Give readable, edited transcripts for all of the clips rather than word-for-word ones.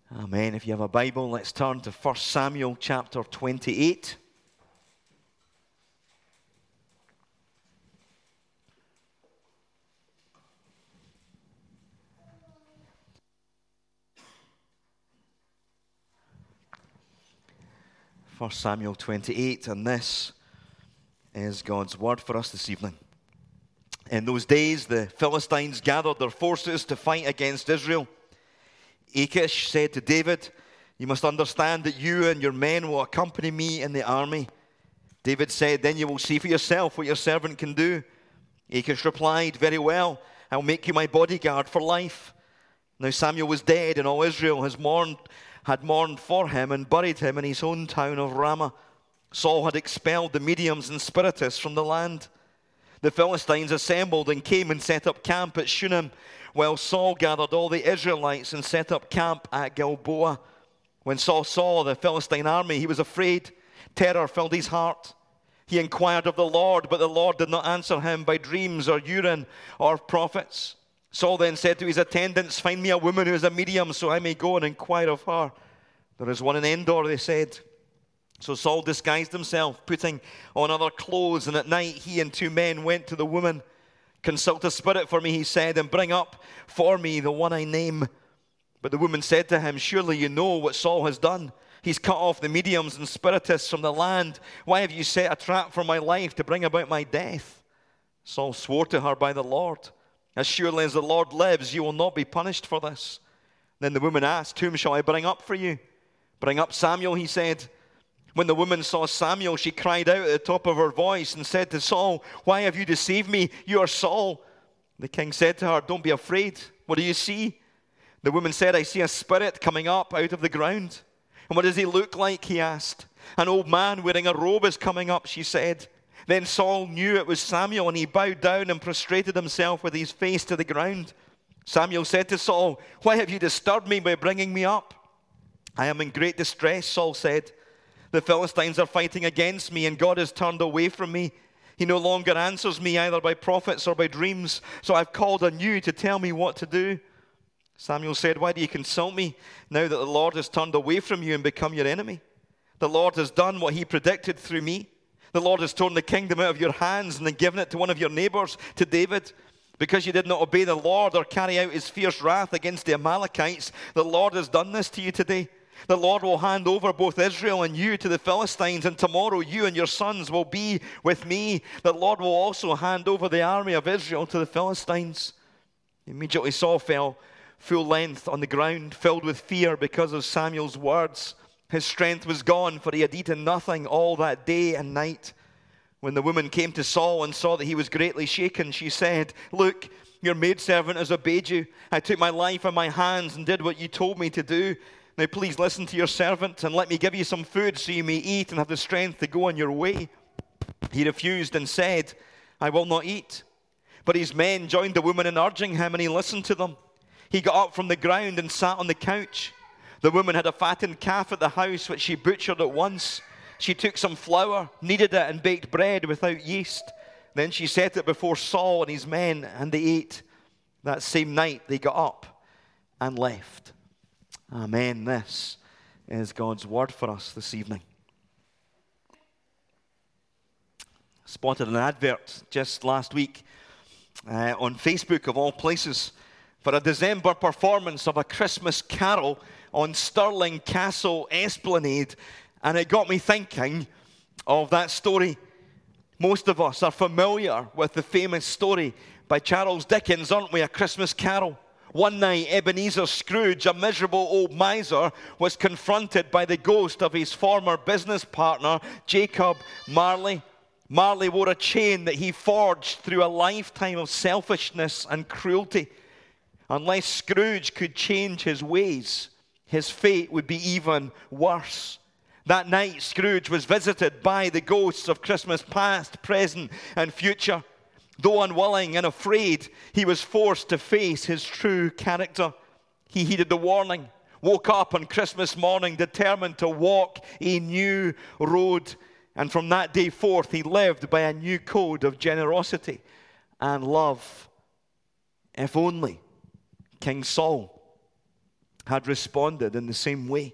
Amen. If you have a Bible, let's turn to 1 Samuel chapter 28. First Samuel 28, and this is God's word for us this evening. In those days, the Philistines gathered their forces to fight against Israel. Achish said to David, "You must understand that you and your men will accompany me in the army." David said, "Then you will see for yourself what your servant can do." Achish replied, "Very well, I will make you my bodyguard for life." Now Samuel was dead, and all Israel had mourned for him and buried him in his own town of Ramah. Saul had expelled the mediums and spiritists from the land. The Philistines assembled and came and set up camp at Shunem, while Saul gathered all the Israelites and set up camp at Gilboa. When Saul saw the Philistine army, he was afraid. Terror filled his heart. He inquired of the Lord, but the Lord did not answer him by dreams or Urim or prophets. Saul then said to his attendants, "Find me a woman who is a medium, so I may go and inquire of her." "There is one in Endor," they said. So Saul disguised himself, putting on other clothes, and at night he and 2 men went to the woman. "Consult a spirit for me," he said, "and bring up for me the one I name." But the woman said to him, "Surely you know what Saul has done. He's cut off the mediums and spiritists from the land. Why have you set a trap for my life to bring about my death?" Saul swore to her by the Lord, "As surely as the Lord lives, you will not be punished for this." Then the woman asked, "Whom shall I bring up for you?" "Bring up Samuel," he said. When the woman saw Samuel, she cried out at the top of her voice and said to Saul, "Why have you deceived me? You are Saul." The king said to her, "Don't be afraid. What do you see?" The woman said, "I see a spirit coming up out of the ground." "And what does he look like?" he asked. "An old man wearing a robe is coming up," she said. Then Saul knew it was Samuel, and he bowed down and prostrated himself with his face to the ground. Samuel said to Saul, "Why have you disturbed me by bringing me up?" "I am in great distress," Saul said. "The Philistines are fighting against me, and God has turned away from me. He no longer answers me either by prophets or by dreams, so I've called on you to tell me what to do." Samuel said, "Why do you consult me now that the Lord has turned away from you and become your enemy? The Lord has done what he predicted through me. The Lord has torn the kingdom out of your hands and then given it to one of your neighbors, to David. Because you did not obey the Lord or carry out his fierce wrath against the Amalekites, the Lord has done this to you today. The Lord will hand over both Israel and you to the Philistines, and tomorrow you and your sons will be with me. The Lord will also hand over the army of Israel to the Philistines." Immediately Saul fell full length on the ground, filled with fear because of Samuel's words. His strength was gone, for he had eaten nothing all that day and night. When the woman came to Saul and saw that he was greatly shaken, she said, "Look, your maidservant has obeyed you. I took my life in my hands and did what you told me to do. Now please listen to your servant and let me give you some food so you may eat and have the strength to go on your way." He refused and said, "I will not eat." But his men joined the woman in urging him, and he listened to them. He got up from the ground and sat on the couch. The woman had a fattened calf at the house, which she butchered at once. She took some flour, kneaded it, and baked bread without yeast. Then she set it before Saul and his men, and they ate. That same night they got up and left. Amen. This is God's word for us this evening. Spotted an advert just last week on Facebook, of all places, for a December performance of A Christmas Carol on Stirling Castle Esplanade, and it got me thinking of that story. Most of us are familiar with the famous story by Charles Dickens, aren't we? A Christmas Carol. One night, Ebenezer Scrooge, a miserable old miser, was confronted by the ghost of his former business partner, Jacob Marley. Marley wore a chain that he forged through a lifetime of selfishness and cruelty. Unless Scrooge could change his ways, his fate would be even worse. That night, Scrooge was visited by the ghosts of Christmas past, present, and future. Though unwilling and afraid, he was forced to face his true character. He heeded the warning, woke up on Christmas morning determined to walk a new road. And from that day forth, he lived by a new code of generosity and love. If only King Saul had responded in the same way.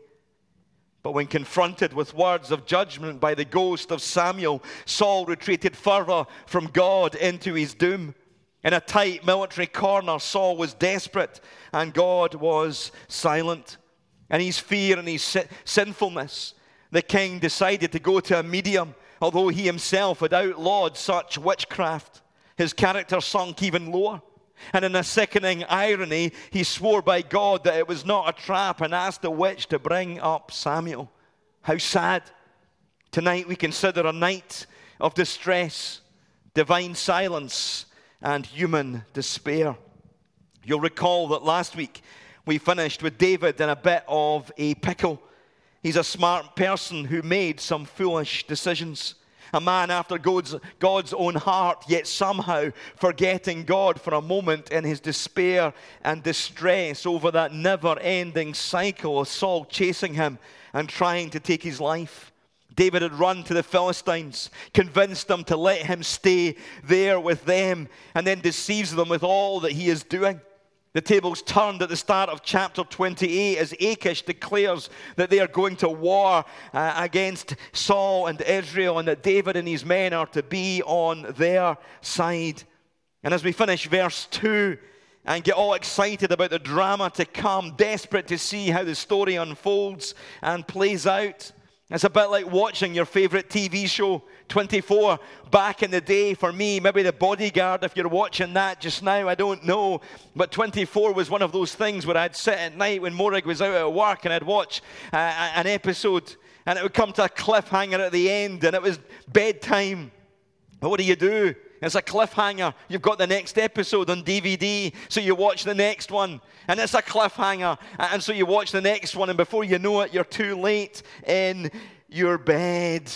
But when confronted with words of judgment by the ghost of Samuel, Saul retreated further from God into his doom. In a tight military corner, Saul was desperate and God was silent. In his fear and his sinfulness, the king decided to go to a medium, although he himself had outlawed such witchcraft. His character sunk even lower. And in a sickening irony, he swore by God that it was not a trap and asked the witch to bring up Samuel. How sad. Tonight we consider a night of distress, divine silence, and human despair. You'll recall that last week we finished with David in a bit of a pickle. He's a smart person who made some foolish decisions. A man after God's own heart, yet somehow forgetting God for a moment in his despair and distress over that never-ending cycle of Saul chasing him and trying to take his life. David had run to the Philistines, convinced them to let him stay there with them, and then deceives them with all that he is doing. The tables turned at the start of chapter 28 as Achish declares that they are going to war against Saul and Israel, and that David and his men are to be on their side. And as we finish verse 2 and get all excited about the drama to come, desperate to see how the story unfolds and plays out, it's a bit like watching your favorite TV show, 24, back in the day. For me, maybe The Bodyguard, if you're watching that just now, I don't know. But 24 was one of those things where I'd sit at night when Morag was out at work and I'd watch an episode and it would come to a cliffhanger at the end and it was bedtime. But what do? It's a cliffhanger. You've got the next episode on DVD, so you watch the next one. And it's a cliffhanger, and so you watch the next one, and before you know it, you're too late in your bed.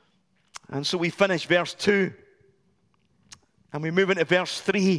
And so we finish verse 2, and we move into verse 3.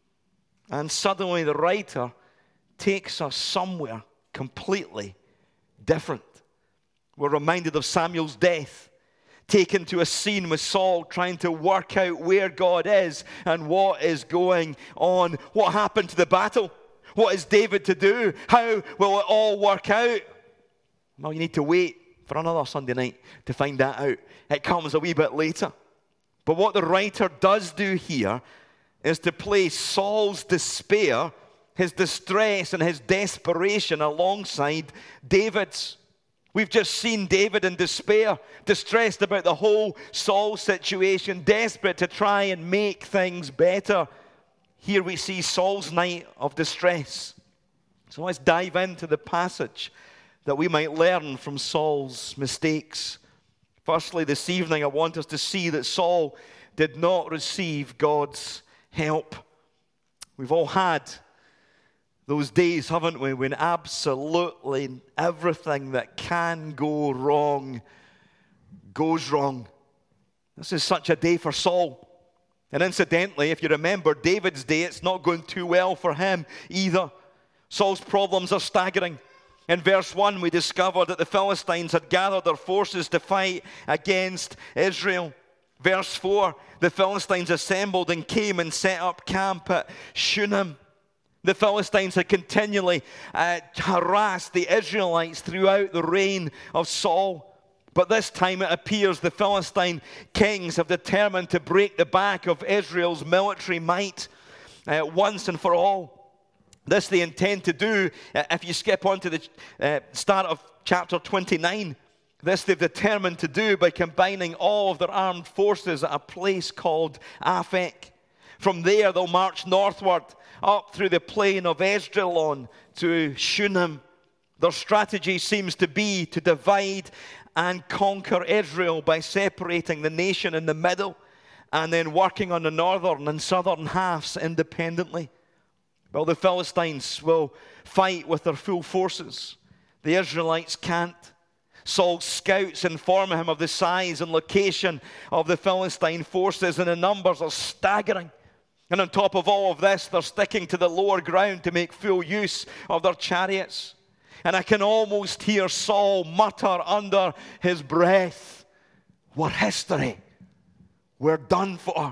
And suddenly the writer takes us somewhere completely different. We're reminded of Samuel's death, taken to a scene with Saul trying to work out where God is and what is going on. What happened to the battle? What is David to do? How will it all work out? Well, you need to wait for another Sunday night to find that out. It comes a wee bit later. But what the writer does do here is to place Saul's despair, his distress and his desperation alongside David's. We've just seen David in despair, distressed about the whole Saul situation, desperate to try and make things better. Here we see Saul's night of distress. So let's dive into the passage that we might learn from Saul's mistakes. Firstly, this evening I want us to see that Saul did not receive God's help. We've all had those days, haven't we, when absolutely everything that can go wrong goes wrong. This is such a day for Saul. And incidentally, if you remember David's day, it's not going too well for him either. Saul's problems are staggering. In verse 1, we discover that the Philistines had gathered their forces to fight against Israel. Verse 4, the Philistines assembled and came and set up camp at Shunem. The Philistines had continually harassed the Israelites throughout the reign of Saul. But this time it appears the Philistine kings have determined to break the back of Israel's military might once and for all. This they intend to do, if you skip on to the start of chapter 29, this they've determined to do by combining all of their armed forces at a place called Aphek. From there they'll march northward up through the plain of Esdraelon to Shunem. Their strategy seems to be to divide and conquer Israel by separating the nation in the middle and then working on the northern and southern halves independently. Well, the Philistines will fight with their full forces. The Israelites can't. Saul's scouts inform him of the size and location of the Philistine forces, and the numbers are staggering. And on top of all of this, they're sticking to the lower ground to make full use of their chariots. And I can almost hear Saul mutter under his breath, "We're history. We're done for."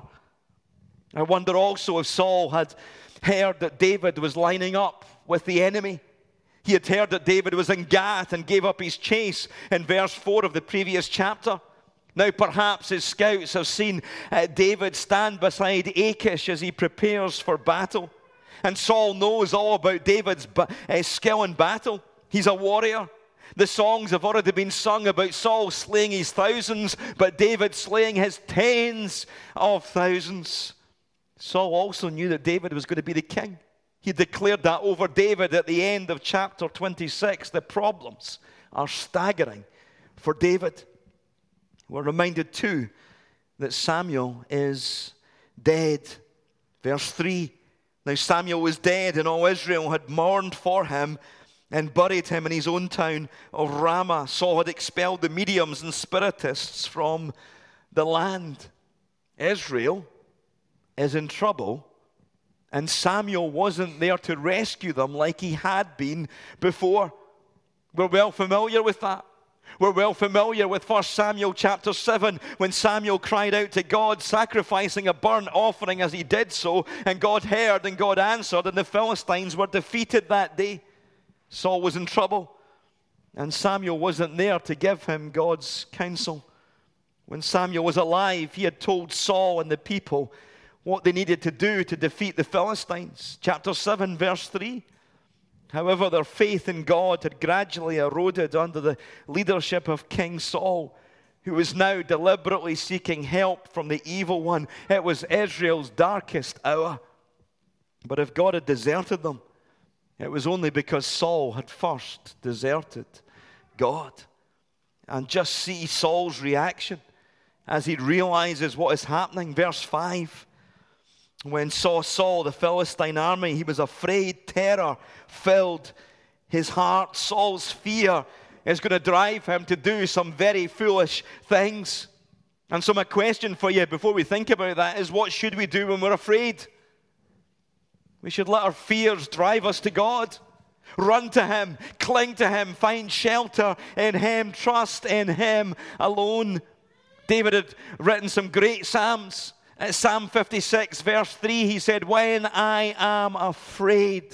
I wonder also if Saul had heard that David was lining up with the enemy. He had heard that David was in Gath and gave up his chase in verse 4 of the previous chapter. Now perhaps his scouts have seen David stand beside Achish as he prepares for battle. And Saul knows all about David's skill in battle. He's a warrior. The songs have already been sung about Saul slaying his thousands, but David slaying his tens of thousands. Saul also knew that David was going to be the king. He declared that over David at the end of chapter 26. The problems are staggering for David. We're reminded too that Samuel is dead. Verse 3, now Samuel was dead, and all Israel had mourned for him and buried him in his own town of Ramah. Saul had expelled the mediums and spiritists from the land. Israel is in trouble, and Samuel wasn't there to rescue them like he had been before. We're well familiar with that. We're well familiar with 1 Samuel chapter 7 when Samuel cried out to God, sacrificing a burnt offering as he did so, and God heard and God answered, and the Philistines were defeated that day. Saul was in trouble, and Samuel wasn't there to give him God's counsel. When Samuel was alive, he had told Saul and the people what they needed to do to defeat the Philistines. Chapter 7, verse 3. However, their faith in God had gradually eroded under the leadership of King Saul, who was now deliberately seeking help from the evil one. It was Israel's darkest hour. But if God had deserted them, it was only because Saul had first deserted God. And just see Saul's reaction as he realizes what is happening. Verse 5. When Saul, the Philistine army, he was afraid. Terror filled his heart. Saul's fear is going to drive him to do some very foolish things. And so my question for you before we think about that is, what should we do when we're afraid? We should let our fears drive us to God. Run to Him, cling to Him, find shelter in Him, trust in Him alone. David had written some great psalms. Psalm 56, verse 3, he said, when I am afraid,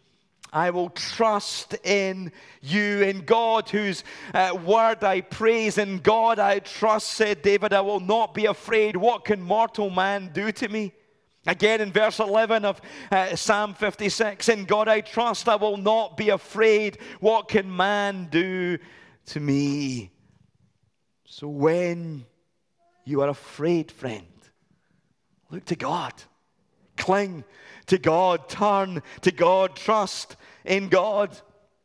I will trust in you, in God whose word I praise. In God I trust, said David, I will not be afraid. What can mortal man do to me? Again in verse 11 of Psalm 56, in God I trust, I will not be afraid. What can man do to me? So when you are afraid, friend, look to God. Cling to God. Turn to God. Trust in God.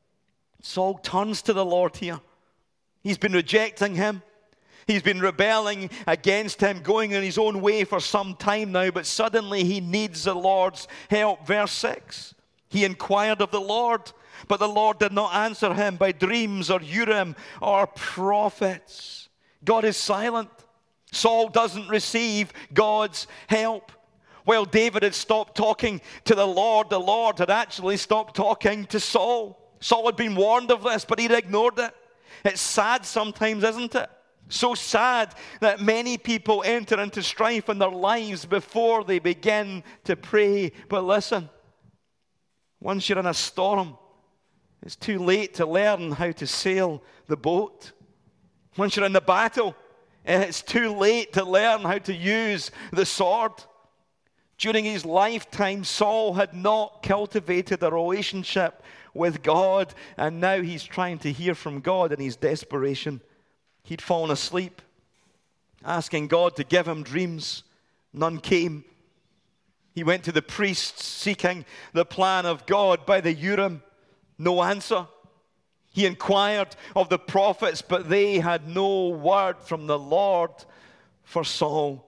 Saul turns to the Lord here. He's been rejecting Him. He's been rebelling against Him, going in his own way for some time now, but suddenly he needs the Lord's help. Verse 6. He inquired of the Lord, but the Lord did not answer him by dreams or Urim or prophets. God is silent. Saul doesn't receive God's help. While David had stopped talking to the Lord had actually stopped talking to Saul. Saul had been warned of this, but he'd ignored it. It's sad sometimes, isn't it? So sad that many people enter into strife in their lives before they begin to pray. But listen, once you're in a storm, it's too late to learn how to sail the boat. Once you're in the battle, it's too late to learn how to use the sword. During his lifetime, Saul had not cultivated a relationship with God, and now he's trying to hear from God in his desperation. He'd fallen asleep, asking God to give him dreams. None came. He went to the priests, seeking the plan of God by the Urim. No answer. He inquired of the prophets, but they had no word from the Lord for Saul.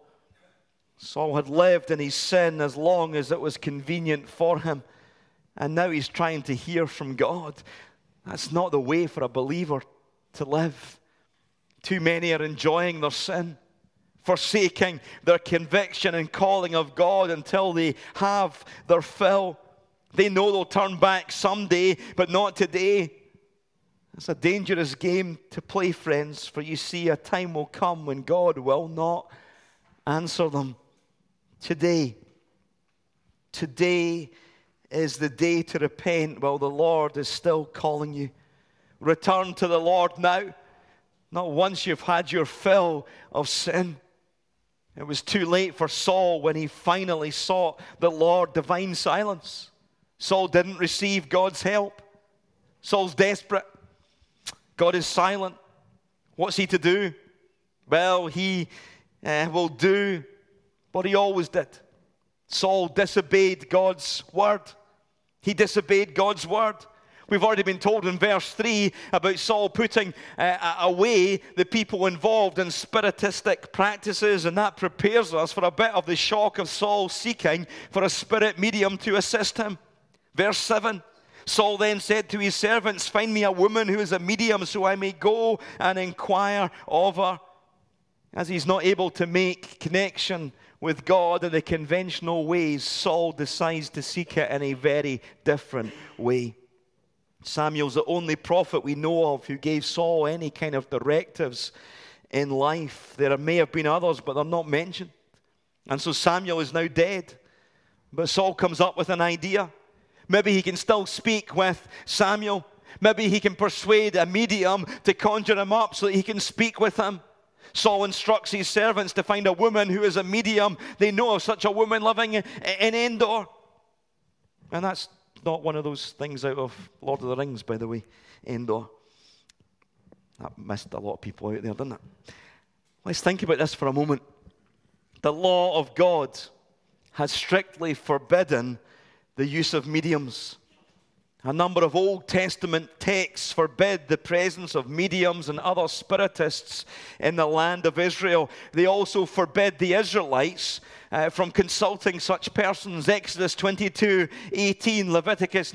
Saul had lived in his sin as long as it was convenient for him, and now he's trying to hear from God. That's not the way for a believer to live. Too many are enjoying their sin, forsaking their conviction and calling of God until they have their fill. They know they'll turn back someday, but not today. It's a dangerous game to play, friends, for you see, a time will come when God will not answer them. Today is the day to repent. Well, the Lord is still calling you. Return to the Lord now. Not once you've had your fill of sin. It was too late for Saul when he finally sought the Lord, divine silence. Saul didn't receive God's help. Saul's desperate. God is silent. What's he to do? Well, he will do what he always did. Saul disobeyed God's word. He disobeyed God's word. We've already been told in verse 3 about Saul putting away the people involved in spiritistic practices, and that prepares us for a bit of the shock of Saul seeking for a spirit medium to assist him. Verse 7, Saul then said to his servants, "Find me a woman who is a medium so I may go and inquire of her." As he's not able to make connection with God in the conventional ways, Saul decides to seek it in a very different way. Samuel's the only prophet we know of who gave Saul any kind of directives in life. There may have been others, but they're not mentioned. And so Samuel is now dead. But Saul comes up with an idea. Maybe he can still speak with Samuel. Maybe he can persuade a medium to conjure him up so that he can speak with him. Saul instructs his servants to find a woman who is a medium. They know of such a woman living in Endor. And that's not one of those things out of Lord of the Rings, by the way, Endor. That missed a lot of people out there, didn't it? Let's think about this for a moment. The law of God has strictly forbidden the use of mediums. A number of Old Testament texts forbid the presence of mediums and other spiritists in the land of Israel. They also forbid the Israelites from consulting such persons. Exodus 22:18, Leviticus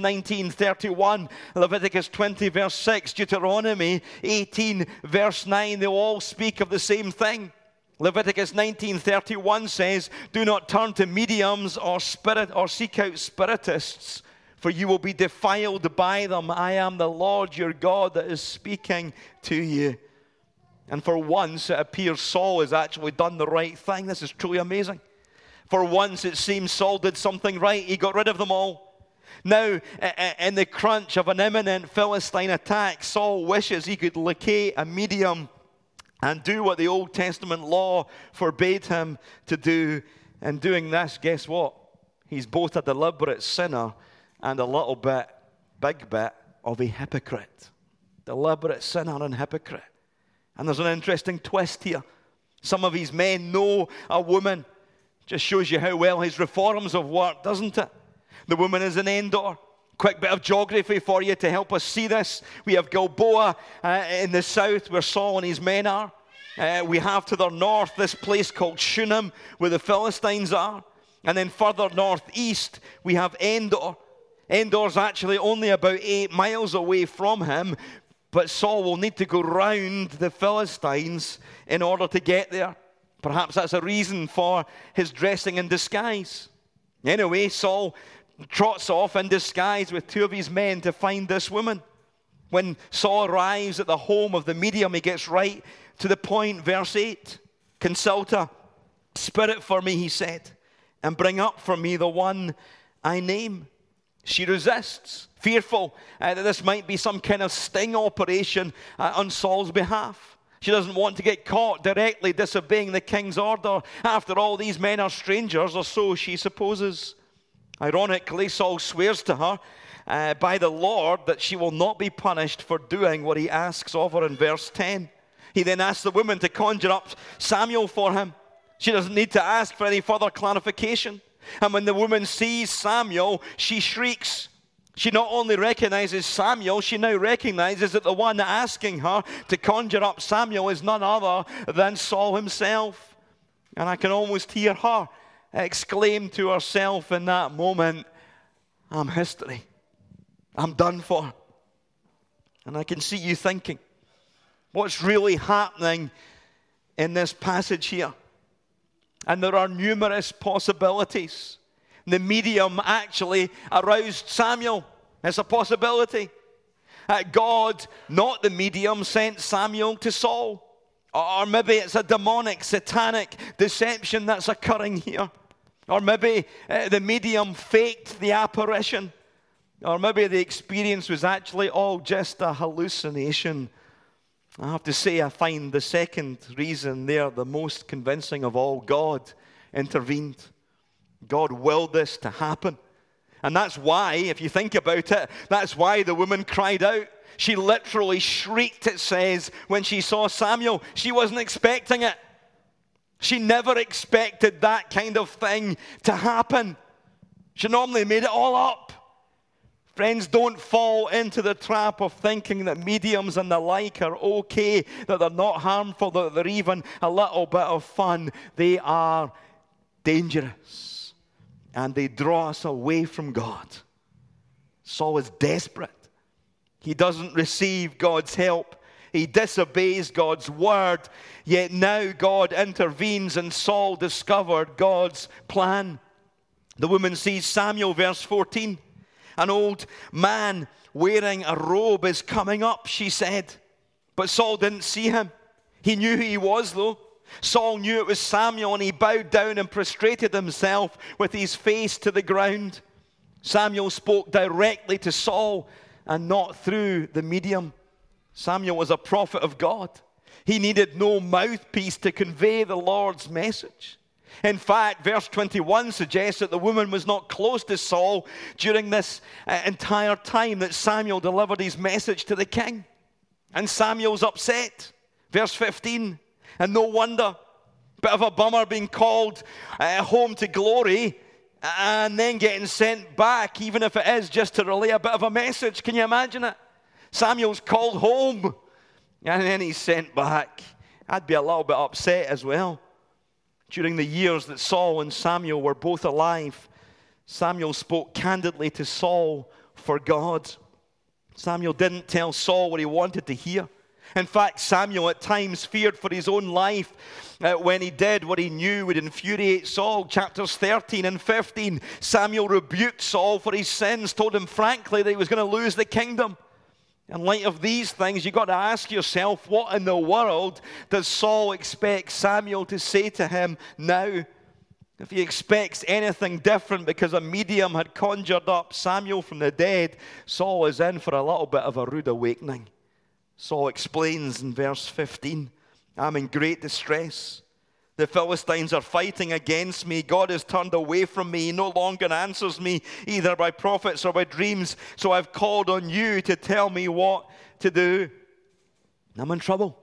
19:31, Leviticus 20 verse 6, Deuteronomy 18 verse 9. They all speak of the same thing. Leviticus 19:31 says, "Do not turn to mediums or seek out spiritists, for you will be defiled by them. I am the Lord your God that is speaking to you." And for once, it appears Saul has actually done the right thing. This is truly amazing. For once, it seems Saul did something right. He got rid of them all. Now, in the crunch of an imminent Philistine attack, Saul wishes he could locate a medium and do what the Old Testament law forbade him to do. And doing this, guess what? He's both a deliberate sinner and a little bit, big bit, of a hypocrite. Deliberate sinner and hypocrite. And there's an interesting twist here. Some of his men know a woman. Just shows you how well his reforms have worked, doesn't it? The woman is in Endor. Quick bit of geography for you to help us see this. We have Gilboa in the south where Saul and his men are. We have to the north this place called Shunem where the Philistines are. And then further northeast we have Endor. Endor's actually only about 8 miles away from him, but Saul will need to go round the Philistines in order to get there. Perhaps that's a reason for his dressing in disguise. Anyway, Saul trots off in disguise with 2 of his men to find this woman. When Saul arrives at the home of the medium, he gets right to the point, verse 8. "Consult a spirit for me," he said, "and bring up for me the one I name." She resists, fearful that this might be some kind of sting operation on Saul's behalf. She doesn't want to get caught directly disobeying the king's order. After all, these men are strangers, or so she supposes. Ironically, Saul swears to her by the Lord that she will not be punished for doing what he asks of her in verse 10. He then asks the woman to conjure up Samuel for him. She doesn't need to ask for any further clarification. And when the woman sees Samuel, she shrieks. She not only recognizes Samuel, she now recognizes that the one asking her to conjure up Samuel is none other than Saul himself. And I can almost hear her exclaim to herself in that moment, "I'm history. I'm done for." And I can see you thinking, what's really happening in this passage here? And there are numerous possibilities. The medium actually aroused Samuel. It's a possibility. God, not the medium, sent Samuel to Saul. Or maybe it's a demonic, satanic deception that's occurring here. Or maybe the medium faked the apparition. Or maybe the experience was actually all just a hallucination. I have to say, I find the second reason there the most convincing of all. God intervened. God willed this to happen. And that's why, if you think about it, that's why the woman cried out. She literally shrieked, it says, when she saw Samuel. She wasn't expecting it. She never expected that kind of thing to happen. She normally made it all up. Friends, don't fall into the trap of thinking that mediums and the like are okay, that they're not harmful, that they're even a little bit of fun. They are dangerous, and they draw us away from God. Saul is desperate. He doesn't receive God's help. He disobeys God's word. Yet now God intervenes, and Saul discovered God's plan. The woman sees Samuel, verse 14. An old man wearing a robe is coming up, she said. But Saul didn't see him. He knew who he was, though. Saul knew it was Samuel, and he bowed down and prostrated himself with his face to the ground. Samuel spoke directly to Saul and not through the medium. Samuel was a prophet of God. He needed no mouthpiece to convey the Lord's message. In fact, verse 21 suggests that the woman was not close to Saul during this entire time that Samuel delivered his message to the king. And Samuel's upset. Verse 15. And no wonder. Bit of a bummer being called home to glory and then getting sent back, even if it is just to relay a bit of a message. Can you imagine it? Samuel's called home and then he's sent back. I'd be a little bit upset as well. During the years that Saul and Samuel were both alive, Samuel spoke candidly to Saul for God. Samuel didn't tell Saul what he wanted to hear. In fact, Samuel at times feared for his own life when he did what he knew would infuriate Saul. Chapters 13 and 15, Samuel rebuked Saul for his sins, told him frankly that he was going to lose the kingdom. In light of these things, you've got to ask yourself, what in the world does Saul expect Samuel to say to him now? If he expects anything different because a medium had conjured up Samuel from the dead, Saul is in for a little bit of a rude awakening. Saul explains in verse 15, I'm in great distress. The Philistines are fighting against me. God has turned away from me. He no longer answers me, either by prophets or by dreams. So I've called on you to tell me what to do. I'm in trouble.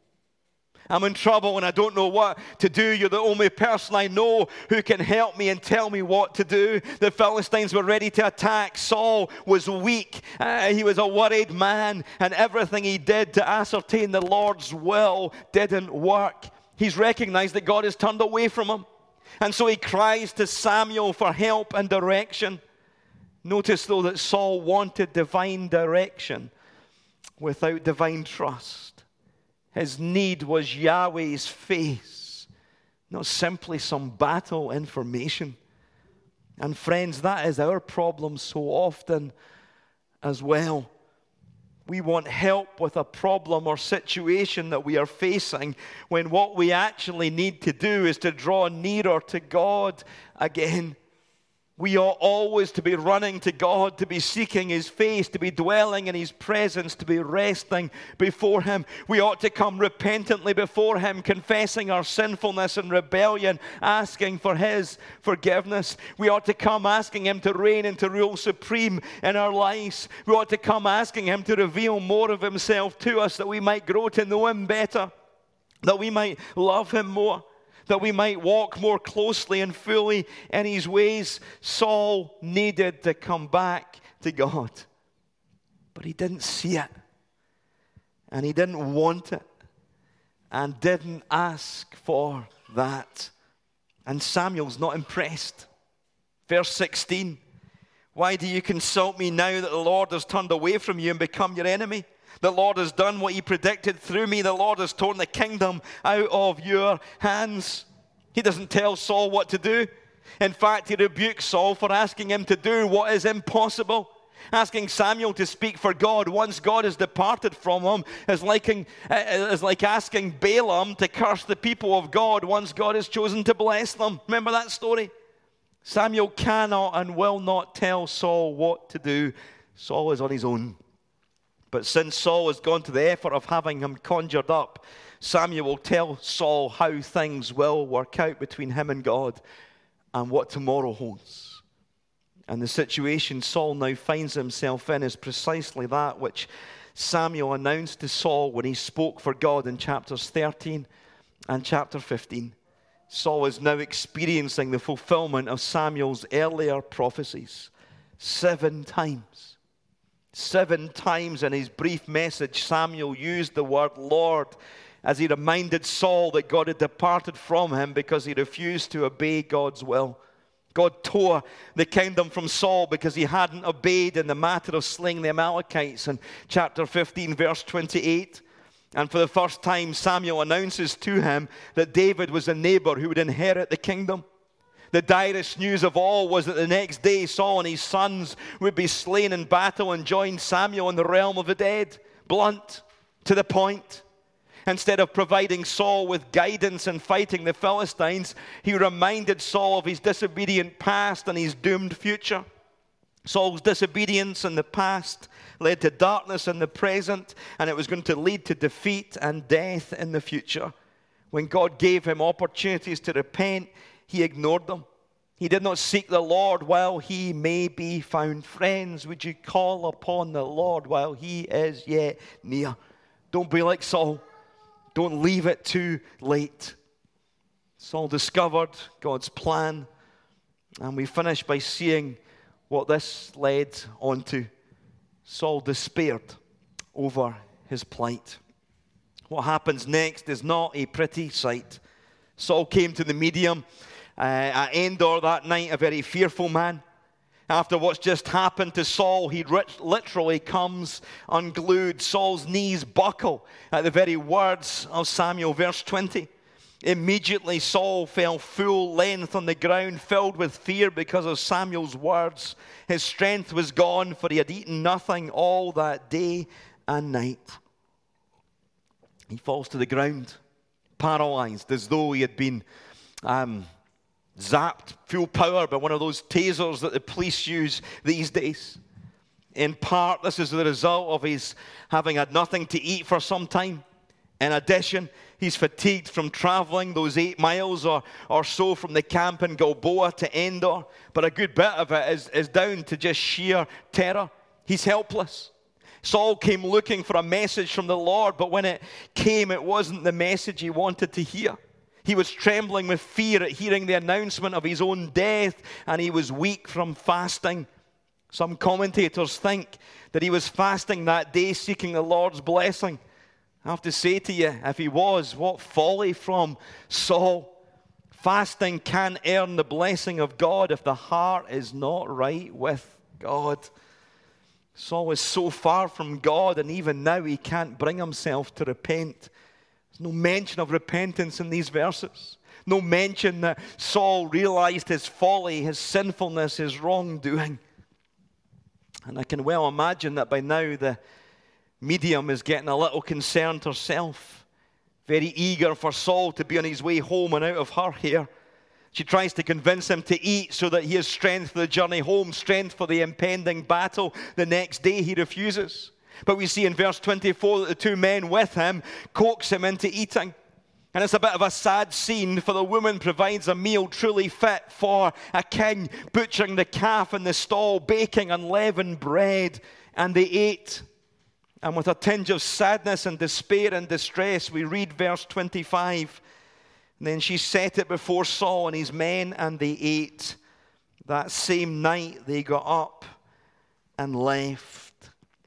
I'm in trouble and I don't know what to do. You're the only person I know who can help me and tell me what to do. The Philistines were ready to attack. Saul was weak. He was a worried man, and everything he did to ascertain the Lord's will didn't work. He's recognized that God has turned away from him. And so he cries to Samuel for help and direction. Notice, though, that Saul wanted divine direction without divine trust. His need was Yahweh's face, not simply some battle information. And friends, that is our problem so often as well. We want help with a problem or situation that we are facing when what we actually need to do is to draw nearer to God again. We ought always to be running to God, to be seeking His face, to be dwelling in His presence, to be resting before Him. We ought to come repentantly before Him, confessing our sinfulness and rebellion, asking for His forgiveness. We ought to come asking Him to reign and to rule supreme in our lives. We ought to come asking Him to reveal more of Himself to us, that we might grow to know Him better, that we might love Him more, that we might walk more closely and fully in His ways. Saul needed to come back to God, but he didn't see it, and he didn't want it, and didn't ask for that. And Samuel's not impressed. Verse 16, why do you consult me now that the Lord has turned away from you and become your enemy? The Lord has done what He predicted through me. The Lord has torn the kingdom out of your hands. He doesn't tell Saul what to do. In fact, he rebukes Saul for asking him to do what is impossible. Asking Samuel to speak for God once God has departed from him is like asking Balaam to curse the people of God once God has chosen to bless them. Remember that story? Samuel cannot and will not tell Saul what to do. Saul is on his own. But since Saul has gone to the effort of having him conjured up, Samuel will tell Saul how things will work out between him and God and what tomorrow holds. And the situation Saul now finds himself in is precisely that which Samuel announced to Saul when he spoke for God in chapters 13 and chapter 15. Saul is now experiencing the fulfillment of Samuel's earlier prophecies 7 times. 7 times in his brief message, Samuel used the word Lord as he reminded Saul that God had departed from him because he refused to obey God's will. God tore the kingdom from Saul because he hadn't obeyed in the matter of slaying the Amalekites in chapter 15, verse 28. And for the first time, Samuel announces to him that David was a neighbor who would inherit the kingdom. The direst news of all was that the next day Saul and his sons would be slain in battle and join Samuel in the realm of the dead. Blunt, to the point. Instead of providing Saul with guidance in fighting the Philistines, he reminded Saul of his disobedient past and his doomed future. Saul's disobedience in the past led to darkness in the present, and it was going to lead to defeat and death in the future. When God gave him opportunities to repent, he ignored them. He did not seek the Lord while he may be found. Friends, would you call upon the Lord while he is yet near? Don't be like Saul. Don't leave it too late. Saul discovered God's plan, and we finish by seeing what this led on to. Saul despaired over his plight. What happens next is not a pretty sight. Saul came to the medium at Endor that night, a very fearful man. After what's just happened to Saul, he literally comes unglued. Saul's knees buckle at the very words of Samuel, verse 20. Immediately Saul fell full length on the ground, filled with fear because of Samuel's words. His strength was gone, for he had eaten nothing all that day and night. He falls to the ground, paralyzed, as though he had been zapped full power by one of those tasers that the police use these days. In part, this is the result of his having had nothing to eat for some time. In addition, he's fatigued from traveling those 8 miles or so from the camp in Gilboa to Endor. But a good bit of it is down to just sheer terror. He's helpless. Saul came looking for a message from the Lord, but when it came, it wasn't the message he wanted to hear. He was trembling with fear at hearing the announcement of his own death, and he was weak from fasting. Some commentators think that he was fasting that day seeking the Lord's blessing. I have to say to you, if he was, what folly from Saul. Fasting can earn the blessing of God if the heart is not right with God. Saul is so far from God, and even now he can't bring himself to repent. There's no mention of repentance in these verses. No mention that Saul realized his folly, his sinfulness, his wrongdoing. And I can well imagine that by now the medium is getting a little concerned herself, very eager for Saul to be on his way home and out of her hair. She tries to convince him to eat so that he has strength for the journey home, strength for the impending battle. The next day he refuses. But we see in verse 24 that the 2 men with him coax him into eating. And it's a bit of a sad scene, for the woman provides a meal truly fit for a king, butchering the calf in the stall, baking unleavened bread, and they ate. And with a tinge of sadness and despair and distress, we read verse 25. And then she set it before Saul and his men, and they ate. That same night they got up and left.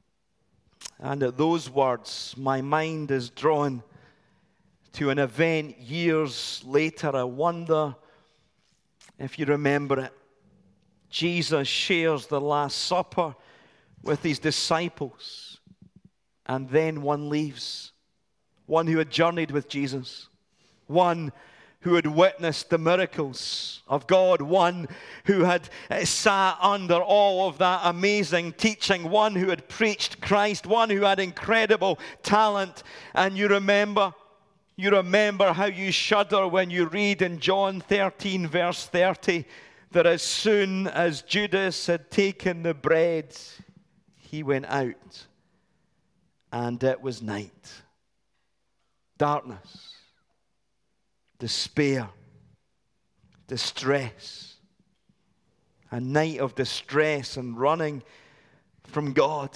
And at those words, my mind is drawn to an event years later. I wonder if you remember it. Jesus shares the Last Supper with his disciples, and then one leaves. One who had journeyed with Jesus. One who had witnessed the miracles of God. One who had sat under all of that amazing teaching. One who had preached Christ. One who had incredible talent. And you remember how you shudder when you read in John 13 verse 30 that as soon as Judas had taken the bread, he went out, and it was night. Darkness, despair, distress. A night of distress and running from God.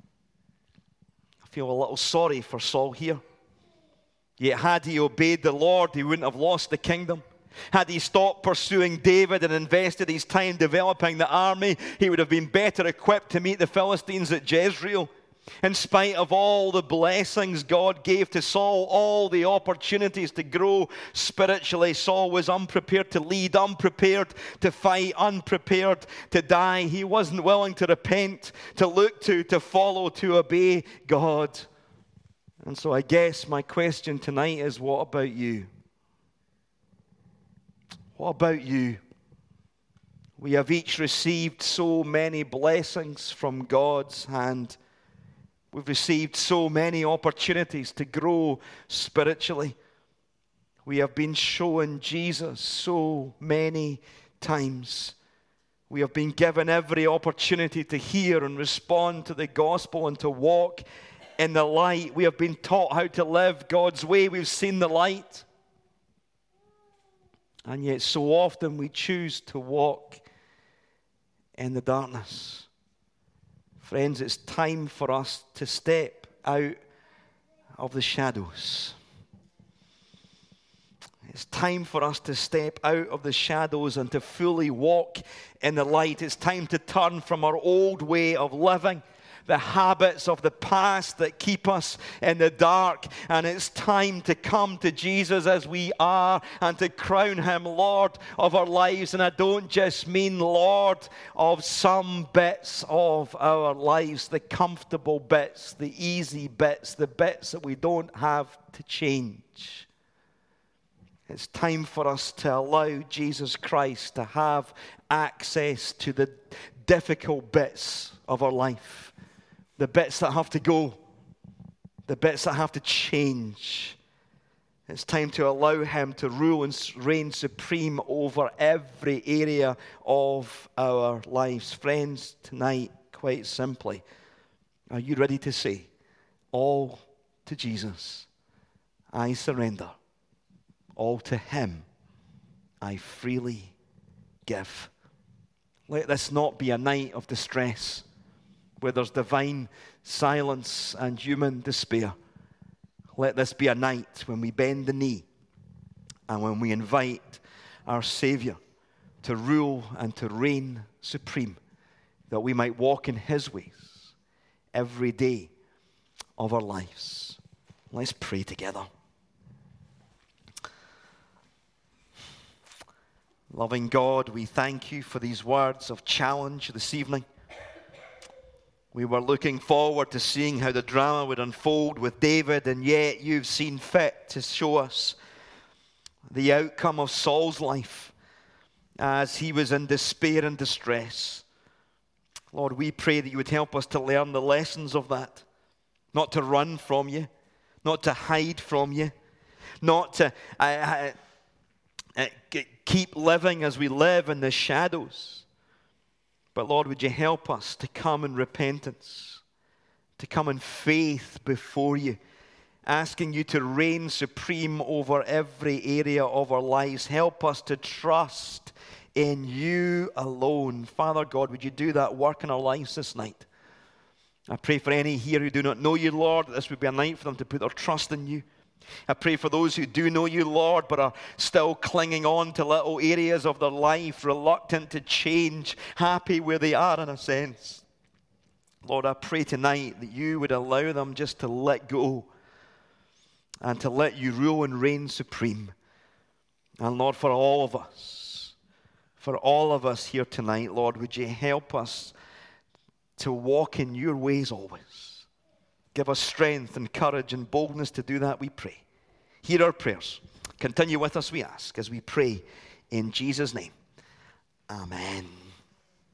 I feel a little sorry for Saul here. Yet had he obeyed the Lord, he wouldn't have lost the kingdom. Had he stopped pursuing David and invested his time developing the army, he would have been better equipped to meet the Philistines at Jezreel. In spite of all the blessings God gave to Saul, all the opportunities to grow spiritually, Saul was unprepared to lead, unprepared to fight, unprepared to die. He wasn't willing to repent, to look to follow, to obey God. And so I guess my question tonight is, what about you? What about you? We have each received so many blessings from God's hand. We've received so many opportunities to grow spiritually. We have been shown Jesus so many times. We have been given every opportunity to hear and respond to the gospel and to walk in the light. We have been taught how to live God's way. We've seen the light. And yet so often we choose to walk in the darkness. Friends, it's time for us to step out of the shadows. It's time for us to step out of the shadows and to fully walk in the light. It's time to turn from our old way of living, the habits of the past that keep us in the dark. And it's time to come to Jesus as we are and to crown him Lord of our lives. And I don't just mean Lord of some bits of our lives, the comfortable bits, the easy bits, the bits that we don't have to change. It's time for us to allow Jesus Christ to have access to the difficult bits of our life. The bits that have to go, the bits that have to change. It's time to allow him to rule and reign supreme over every area of our lives. Friends, tonight, quite simply, are you ready to say, all to Jesus I surrender, all to him I freely give. Let this not be a night of distress, where there's divine silence and human despair. Let this be a night when we bend the knee and when we invite our Savior to rule and to reign supreme, that we might walk in his ways every day of our lives. Let's pray together. Loving God, we thank you for these words of challenge this evening. We were looking forward to seeing how the drama would unfold with David, and yet you've seen fit to show us the outcome of Saul's life as he was in despair and distress. Lord, we pray that you would help us to learn the lessons of that, not to run from you, not to hide from you, not to keep living as we live in the shadows. But Lord, would you help us to come in repentance, to come in faith before you, asking you to reign supreme over every area of our lives. Help us to trust in you alone. Father God, would you do that work in our lives this night? I pray for any here who do not know you, Lord, that this would be a night for them to put their trust in you. I pray for those who do know you, Lord, but are still clinging on to little areas of their life, reluctant to change, happy where they are in a sense. Lord, I pray tonight that you would allow them just to let go and to let you rule and reign supreme. And Lord, for all of us here tonight, Lord, would you help us to walk in your ways always. Give us strength and courage and boldness to do that, we pray. Hear our prayers. Continue with us, we ask, as we pray in Jesus' name. Amen.